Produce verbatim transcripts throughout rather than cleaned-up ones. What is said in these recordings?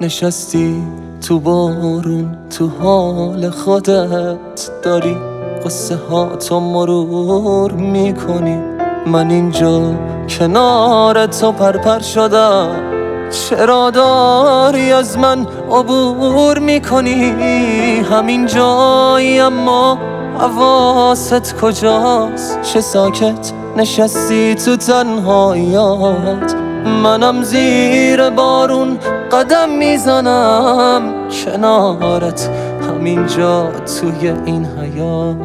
نشستی تو بارون، تو حال خودت داری قصه ها تو مرور میکنی. من اینجا کنار تو پرپر شدم، چرا داری از من عبور میکنی؟ همین جایی اما حواست کجاست؟ چه ساکت نشستی تو تنهاییات، منم زیر بارون قدم میزنم کنارت همینجا توی این حیات.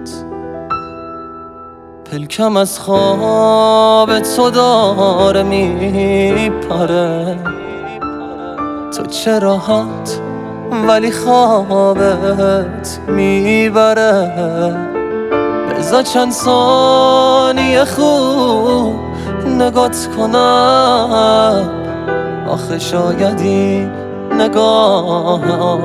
پلکم از خواب تو داره میپره، تو چه راحت ولی خوابت میبره. بذار چند ثانیه خوب نگات کنم، آخه شاید این نگاه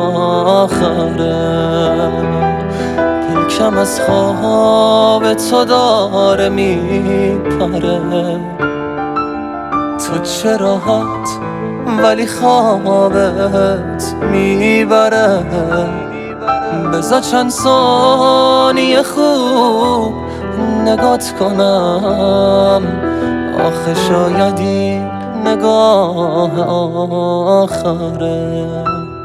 آخره. پلکم از خواب تو داره میپره، تو چه راحت ولی خوابت میبره. بذار چند ثانیه خوب نگات کنم، آخه شاید این نگاه آخره.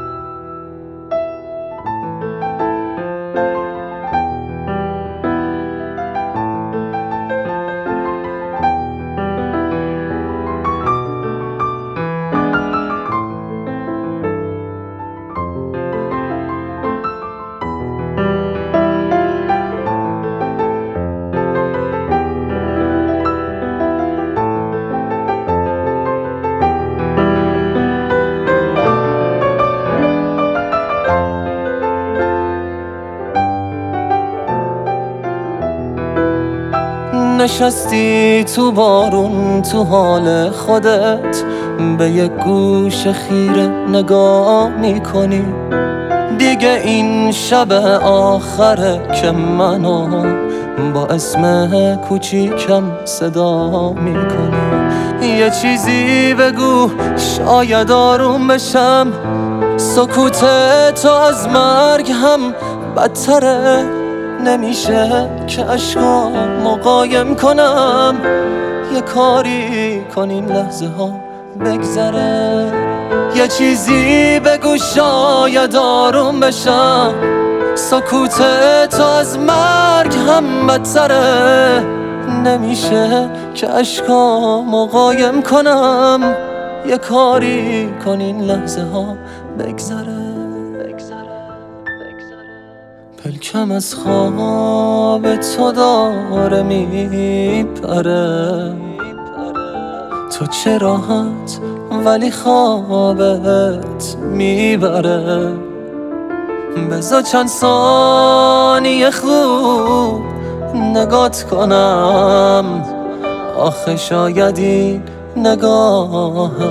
نشستی تو بارون، تو حال خودت به یک گوش خیره نگاه میکنی. دیگه این شب آخره که منو با اسم کوچیکم صدا میکنی. یه چیزی بگو شاید آروم بشم، سکوت تو از مرگ هم بدتره. نمیشه که اشکامو قایم کنم، یه کاری کن این لحظه ها بگذره. یه چیزی بگو شاید آروم بشم، سکوت تو از مرگ هم بدتره. نمیشه که اشکامو قایم کنم، یه کاری کن این لحظه ها بگذره. پلکم از خواب تو داره میپره، تو چه راحت ولی خوابت میبره. بذار چند ثانیه خوب نگات کنم، آخه شاید این نگاه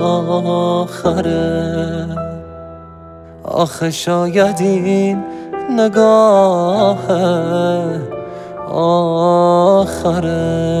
آخره. آخه شاید این نگاه آخره.